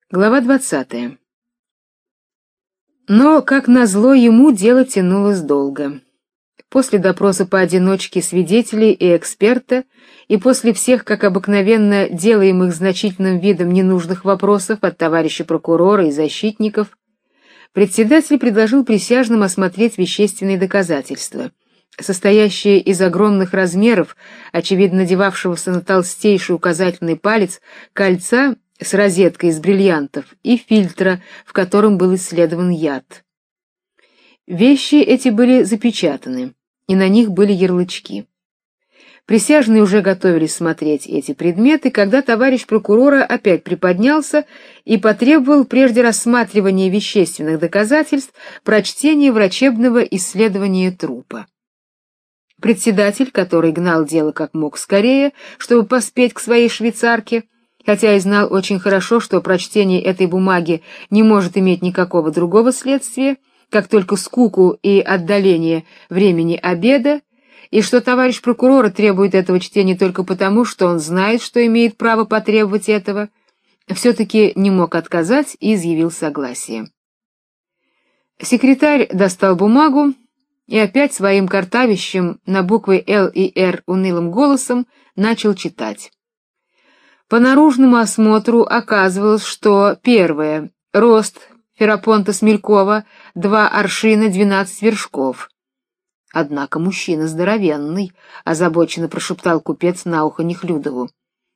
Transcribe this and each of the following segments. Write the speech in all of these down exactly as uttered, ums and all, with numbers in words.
Глава двадцатая. Но, как назло, ему дело тянулось долго. После допроса поодиночке свидетелей и эксперта, и после всех, как обыкновенно, делаемых значительным видом ненужных вопросов от товарища прокурора и защитников, председатель предложил присяжным осмотреть вещественные доказательства, состоящие из огромных размеров, очевидно надевавшегося на толстейший указательный палец, кольца с розеткой из бриллиантов и фильтра, в котором был исследован яд. Вещи эти были запечатаны, и на них были ярлычки. Присяжные уже готовились смотреть эти предметы, когда товарищ прокурора опять приподнялся и потребовал прежде рассматривания вещественных доказательств прочтения врачебного исследования трупа. Председатель, который гнал дело как мог скорее, чтобы поспеть к своей швейцарке, хотя и знал очень хорошо, что прочтение этой бумаги не может иметь никакого другого следствия, как только скуку и отдаление времени обеда, и что товарищ прокурора требует этого чтения только потому, что он знает, что имеет право потребовать этого, все-таки не мог отказать и изъявил согласие. Секретарь достал бумагу и опять своим картавящим на буквы «Л» и «Р» унылым голосом начал читать. По наружному осмотру оказывалось, что первое — рост Ферапонта Смелькова два аршина двенадцать вершков. Однако мужчина здоровенный, озабоченно прошептал купец на ухо Нехлюдову.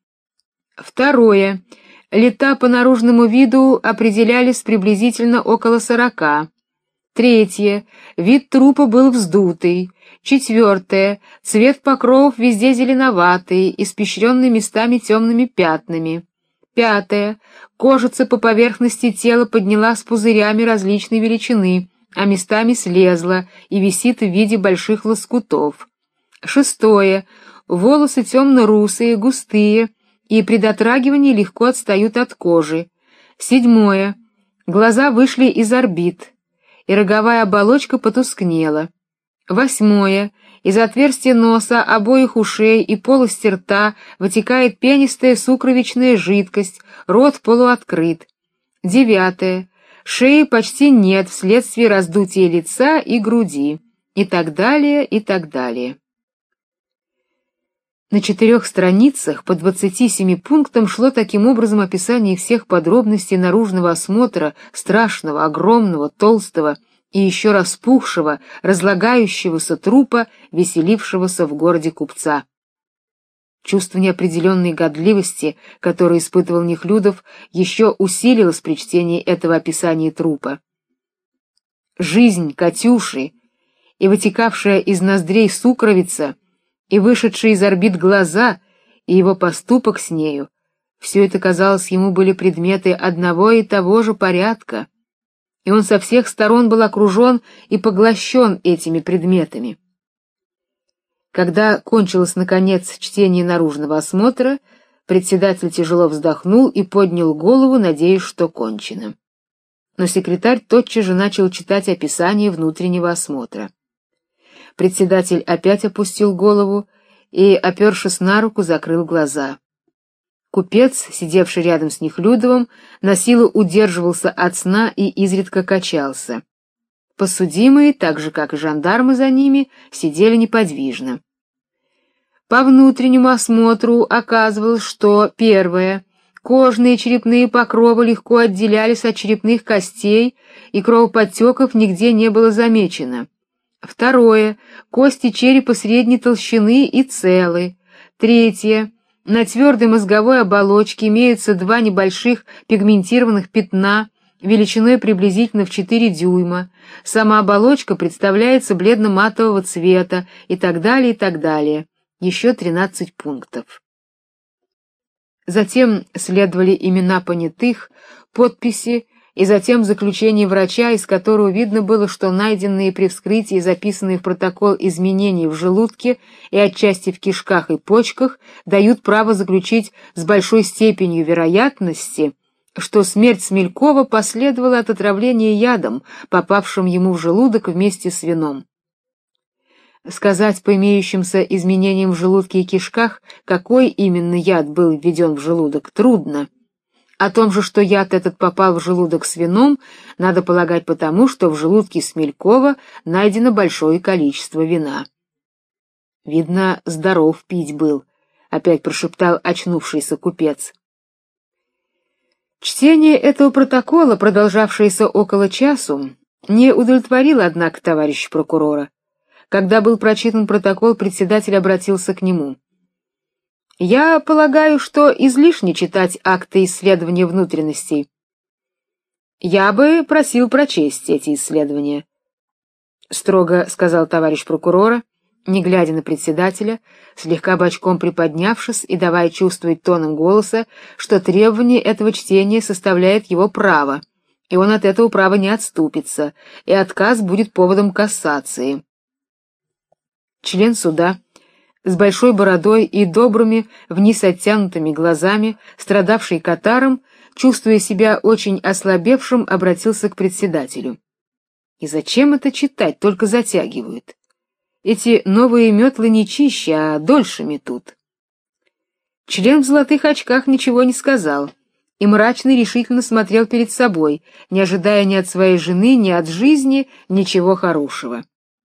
Второе. Лета по наружному виду определялись приблизительно около сорока. Третье. Вид трупа был вздутый. Четвертое. Цвет покровов везде зеленоватый, испещренный местами темными пятнами. Пятое. Кожица по поверхности тела поднялась пузырями различной величины, а местами слезла и висит в виде больших лоскутов. Шестое. Волосы темно-русые, густые, и при дотрагивании легко отстают от кожи. Седьмое. Глаза вышли из орбит, и роговая оболочка потускнела. Восьмое. Из отверстия носа, обоих ушей и полости рта вытекает пенистая сукровичная жидкость, рот полуоткрыт. Девятое. Шеи почти нет вследствие раздутия лица и груди, и так далее, и так далее. На четырех страницах по двадцати семи пунктам шло таким образом описание всех подробностей наружного осмотра страшного, огромного, толстого и еще распухшего, разлагающегося трупа, веселившегося в городе купца. Чувство неопределенной годливости, которое испытывал Нехлюдов, еще усилилось при чтении этого описания трупа. Жизнь Катюши и вытекавшая из ноздрей сукровица, и вышедшие из орбит глаза, и его поступок с нею — все это, казалось, ему были предметы одного и того же порядка, и он со всех сторон был окружен и поглощен этими предметами. Когда кончилось, наконец, чтение наружного осмотра, председатель тяжело вздохнул и поднял голову, надеясь, что кончено. Но секретарь тотчас же начал читать описание внутреннего осмотра. Председатель опять опустил голову и, опершись на руку, закрыл глаза. Купец, сидевший рядом с Нехлюдовым, насилу удерживался от сна и изредка качался. Подсудимые, так же как и жандармы за ними, сидели неподвижно. По внутреннему осмотру оказывалось, что первое — кожные и черепные покровы легко отделялись от черепных костей, и кровоподтеков нигде не было замечено. Второе — кости черепа средней толщины и целы. Третье — на твердой мозговой оболочке имеются два небольших пигментированных пятна величиной приблизительно в четыре дюйма. Сама оболочка представляется бледно-матового цвета и так далее, и так далее. Еще тринадцать пунктов. Затем следовали имена понятых, подписи, и затем заключение врача, из которого видно было, что найденные при вскрытии и записанные в протокол изменения в желудке и отчасти в кишках и почках дают право заключить с большой степенью вероятности, что смерть Смелькова последовала от отравления ядом, попавшим ему в желудок вместе с вином. Сказать по имеющимся изменениям в желудке и кишках, какой именно яд был введен в желудок, трудно. О том же, что яд этот попал в желудок с вином, надо полагать потому, что в желудке Смелькова найдено большое количество вина. Видно, здоров пить был, опять прошептал очнувшийся купец. Чтение этого протокола, продолжавшееся около часу, не удовлетворило, однако, товарища прокурора. Когда был прочитан протокол, председатель обратился к нему. Я полагаю, что излишне читать акты исследования внутренностей. Я бы просил прочесть эти исследования, строго сказал товарищ прокурора, не глядя на председателя, слегка бочком приподнявшись и давая чувствовать тоном голоса, что требование этого чтения составляет его право, и он от этого права не отступится, и отказ будет поводом кассации. Член суда с большой бородой и добрыми, вниз оттянутыми глазами, страдавший катаром, чувствуя себя очень ослабевшим, обратился к председателю. И зачем это читать, только затягивают? Эти новые метлы не чище, а дольше метут. Член в золотых очках ничего не сказал и мрачно и решительно смотрел перед собой, не ожидая ни от своей жены, ни от жизни ничего хорошего.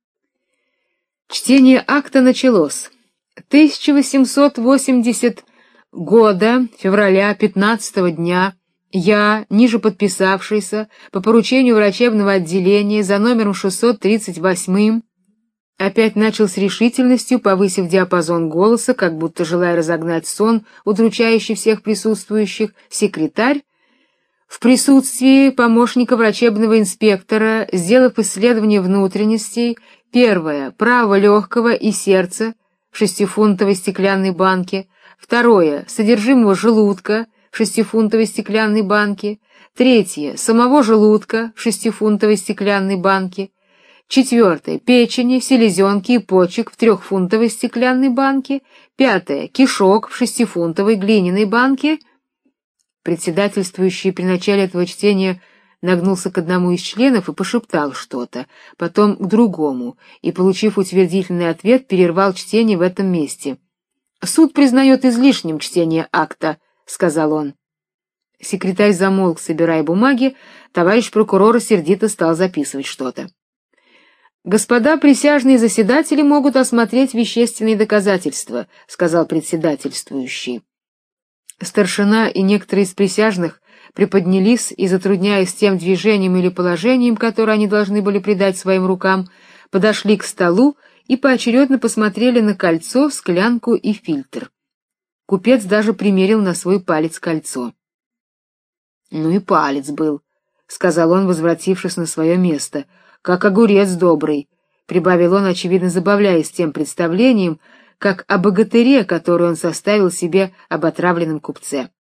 Чтение акта началось. тысяча восемьсот восемьдесятого года, февраля пятнадцатого дня, я, ниже подписавшийся, по поручению врачебного отделения за номером шестьсот тридцать восемь, опять начал с решительностью, повысив диапазон голоса, как будто желая разогнать сон, удручающий всех присутствующих, секретарь, в присутствии помощника врачебного инспектора, сделав исследование внутренностей, первое — правого легкого и сердца в шестифунтовой стеклянной банке, второе — содержимого желудка в шестифунтовой стеклянной банке, третье — самого желудка в шестифунтовой стеклянной банке, четвертое — печени, селезенки и почек в трехфунтовой стеклянной банке, пятое — кишок в шестифунтовой глиняной банке. Председательствующий при начале этого чтения нагнулся к одному из членов и пошептал что-то, потом к другому, и, получив утвердительный ответ, перервал чтение в этом месте. «Суд признает излишним чтение акта», — сказал он. Секретарь замолк, собирая бумаги, товарищ прокурора сердито стал записывать что-то. «Господа присяжные заседатели могут осмотреть вещественные доказательства», — сказал председательствующий. Старшина и некоторые из присяжных приподнялись и, затрудняясь тем движением или положением, которое они должны были придать своим рукам, подошли к столу и поочередно посмотрели на кольцо, склянку и фильтр. Купец даже примерил на свой палец кольцо. «Ну и палец был», — сказал он, возвратившись на свое место, — «как огурец добрый», — прибавил он, очевидно забавляясь тем представлением, как о богатыре, который он составил себе об отравленном купце.